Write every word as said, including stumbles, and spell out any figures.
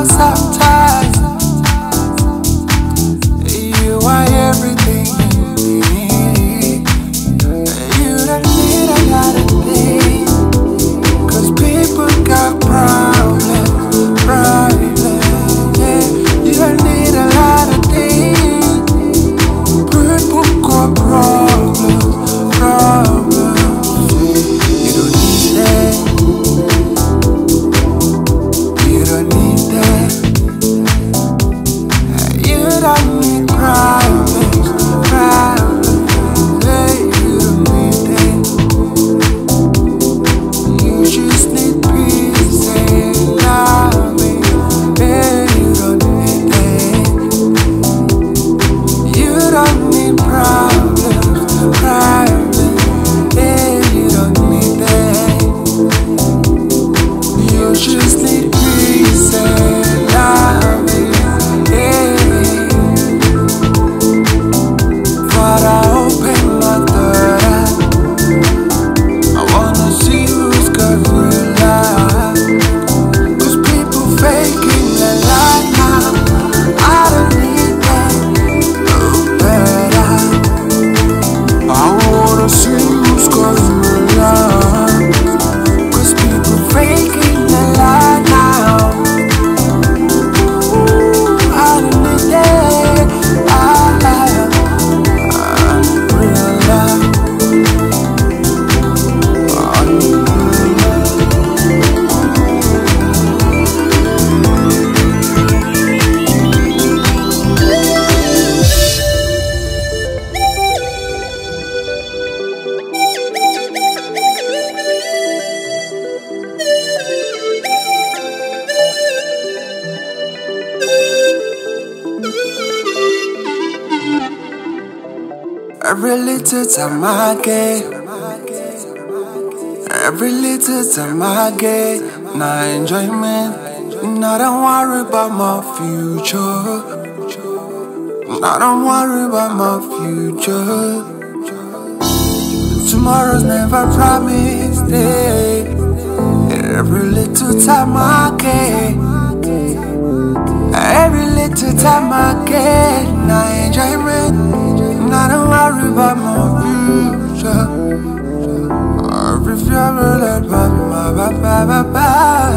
sometimes you are everything you need. You don't need a lot of things, 'cause people got problems, problems. Yeah, you don't need a lot of things. People got problems, problems. You don't need that. You don't need that. You don't need problems, problems. Yeah, you don't need that. You just need peace and love. Yeah, you don't need that. You don't need problems, problems. Yeah, you don't need that. You just need peace and love. Yeah. But I open my third eye. I wanna see who's got real love. 'Cause people faking their life now. I don't need that. Oh, better. I wanna see who's got real love. 'Cause people faking their life now. I don't need that. I, I need real love. I need real love. Every little time I get, every little time I get, my enjoyment. And I don't worry about my future. And I don't worry about my future. Tomorrow's never promised. Eh. Every little time I get, every little time I get, my enjoyment. And I don't worry about my future. Every fear will let my ba ba ba ba.